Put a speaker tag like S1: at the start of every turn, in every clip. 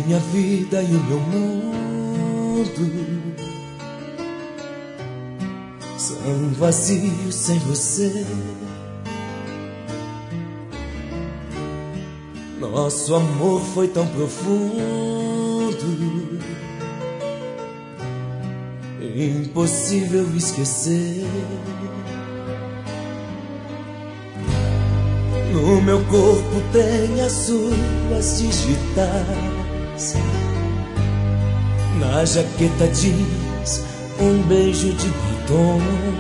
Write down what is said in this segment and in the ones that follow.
S1: Minha vida e o meu mundo são vazios sem você. Nosso amor foi tão profundo, impossível esquecer. No meu corpo tem as suas digitais, na jaqueta diz um beijo de batom.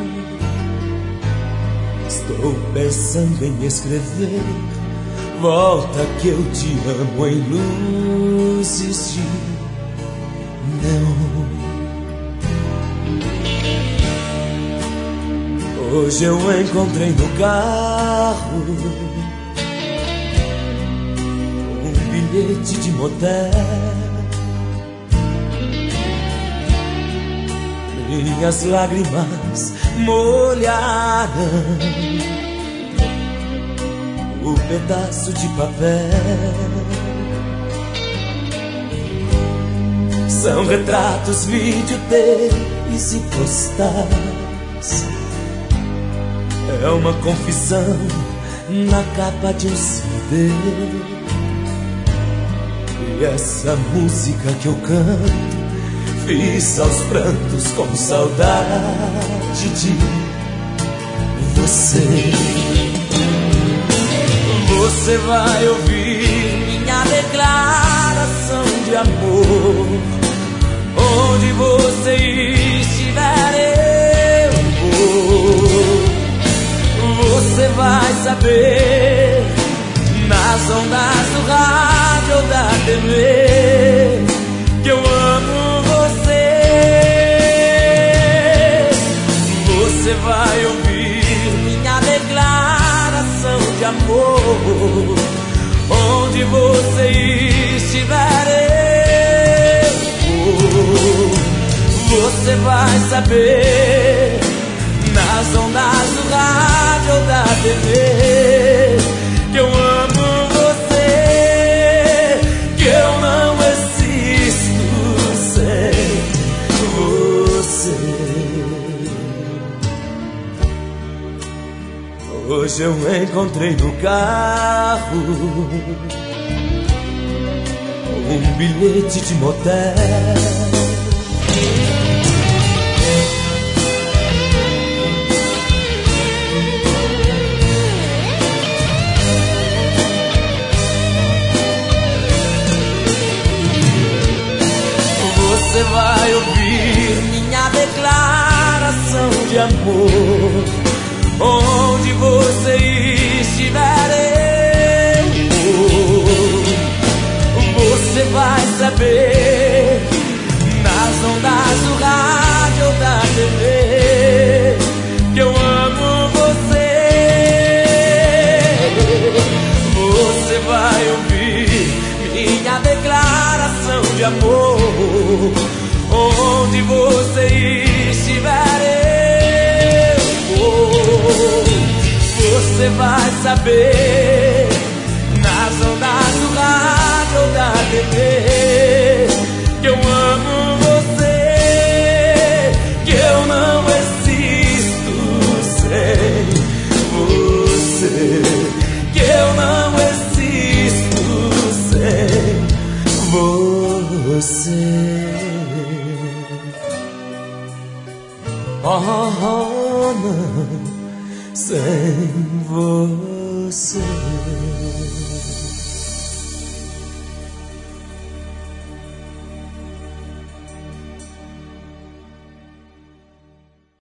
S1: Estou pensando em escrever: volta que eu te amo, em luzes de neon. Hoje eu encontrei no carro um bilhete de motel. Minhas lágrimas molharam o pedaço de papel. São retratos, videotapes e postais. É uma confissão na capa de um CD. E essa música que eu canto fiz aos prantos com saudade de você. Você vai ouvir minha declaração de amor. Onde você estiver, eu vou. Você vai saber, nas ondas do rádio ou da TV, que eu amo você. Você vai ouvir minha declaração de amor. Onde você estiver, eu vou. Você vai saber, nas ondas do rádio ou da TV, que eu amo você, que eu não existo sem você. Hoje eu encontrei no carro um bilhete de motel. Você vai ouvir minha declaração de amor. Onde você estiver, eu vou. Você vai saber, nas ondas do rádio ou da TV, que eu amo você. Você vai ouvir minha declaração de amor. Onde você estiver, eu vou. Você vai saber, nas ondas do rádio ou da TV, que eu amo você, que eu não existo sem você, que eu não existo sem você. Oh, não, sem você.